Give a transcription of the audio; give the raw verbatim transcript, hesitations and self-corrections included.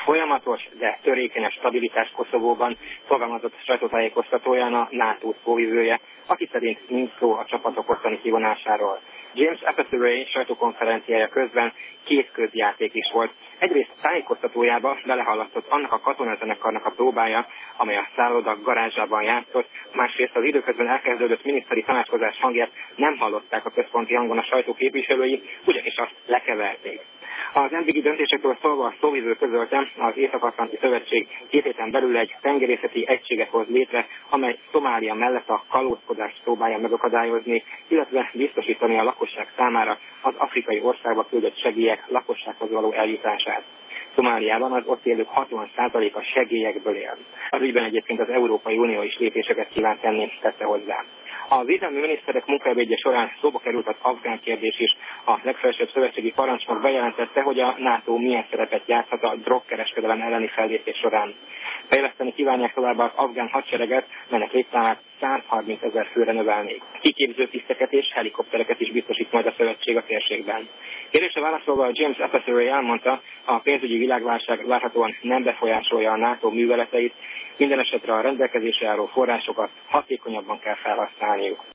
folyamatos, de törékenyes stabilitás Koszovóban, fogalmazott sajtótájékoztatóján a NATO szóvivője, aki szerint nincs szó a csapatok ottani kivonásáról. James Apatow sajtókonferenciája közben két közjáték is volt. Egyrészt tájékoztatójába belehallatszott annak a katonazenekarnak a próbája, amely a szálloda garázsában játszott, másrészt az időközben elkezdődött miniszteri tanácskozás hangját nem hallották a központi hangon a sajtó képviselői, ugyanis azt lekeverték. Az eddigi döntésekről szólva a szóvivő közölte, az Észak-Atlanti Szövetség két héten belül egy tengerészeti egységet hoz létre, amely Szomália mellett a kalózkodást próbálja megakadályozni, illetve biztosítani a lakosság számára az afrikai országba küldött segélyek lakossághoz való eljutását. Szomáliában az ott élők hatvan százaléka segélyekből él. Az ügyben egyébként az Európai Unió is lépéseket kíván tenni, tette hozzá. A védelmi miniszterek munkaebédje során szóba került az afgán kérdés is. A legfelsőbb szövetségi parancsnok bejelentette, hogy a NATO milyen szerepet játszhat a drogkereskedelem elleni fellépés során. Fejleszteni kívánják továbbá az afgán hadsereget, melynek létszámát százharminc ezer főre növelnék. Kiképző tiszteket és helikoptereket is biztosít majd a szövetség a térségben. Kérdésre válaszolva James Apatow elmondta, a pénzügyi világválság várhatóan nem befolyásolja a NATO műveleteit, minden esetre a rendelkezésre álló forrásokat hatékonyabban kell felhasználniuk.